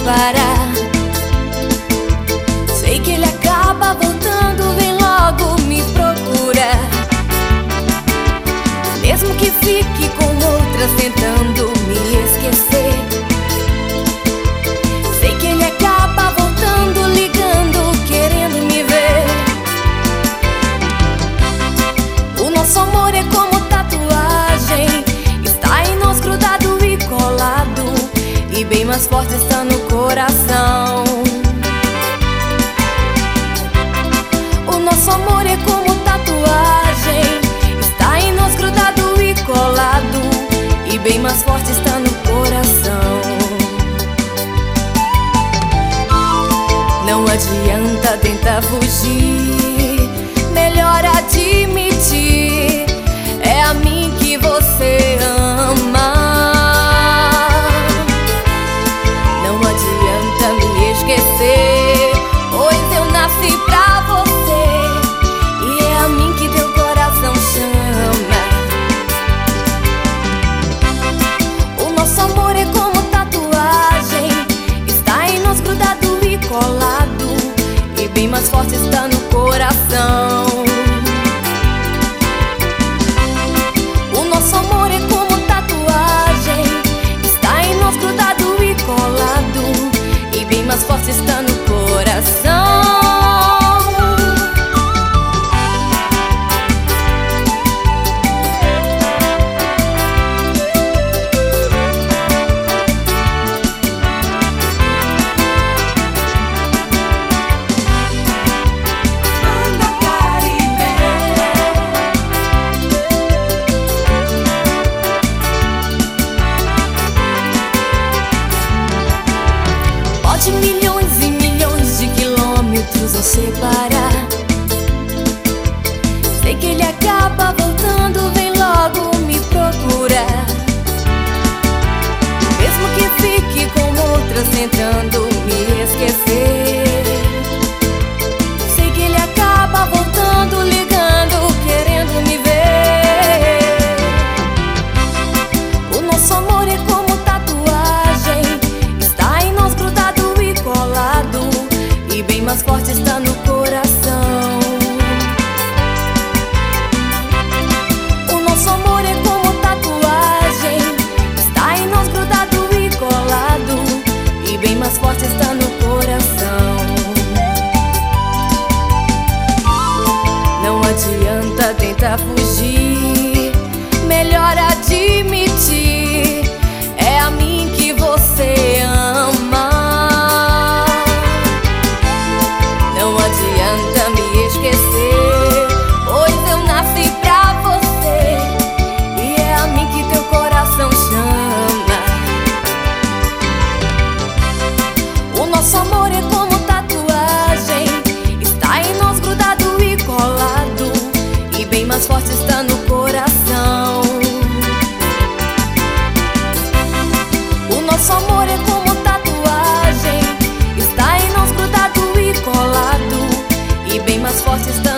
separar. Sei que ele acaba voltando, vem logo me procurar. Mesmo que fique com outras tentando me esquecer. Sei que ele acaba voltando, ligando, querendo me ver. O nosso amor é como tatuagem, está em nós grudado e colado, e bem mais forte está no coração. O nosso amor é como tatuagem, está em nós grudado e colado, e bem mais forte está no coração. Não adianta tentar fugir, melhor admitir, é a mim que você ama. Não adianta me esquecer, pois eu nasci pra você, e é a mim que teu coração chama. O nosso amor é como tatuagem, está em nós grudado e colado, e bem mais forte está no coração. O nosso amor é como tatuagem, está em nós grudado e colado, e bem mais forte está no coração. Pode milhões e milhões de quilômetros nos separar. Sei que ele acaba voltando, vem logo me procurar. Mesmo que fique com outras tentando me esquecer. Sei que ele acaba voltando, ligando, querendo me ver. O nosso amor é como tatuagem, está em nós grudado e colado, e bem mais forte está no coração. O nosso amor é como tatuagem, está em nós grudado e colado, e bem mais forte está no coração. Não adianta tentar fugir, melhor admitir, é a mim que você ama. Não adianta me esquecer, pois eu nasci pra você, e é a mim que teu coração chama. O nosso amor é como tatuagem, está em nós grudado e colado, e bem mais forte está no coração. O nosso amor é como tatuagem, está em nós grudado e colado, e bem mais forte está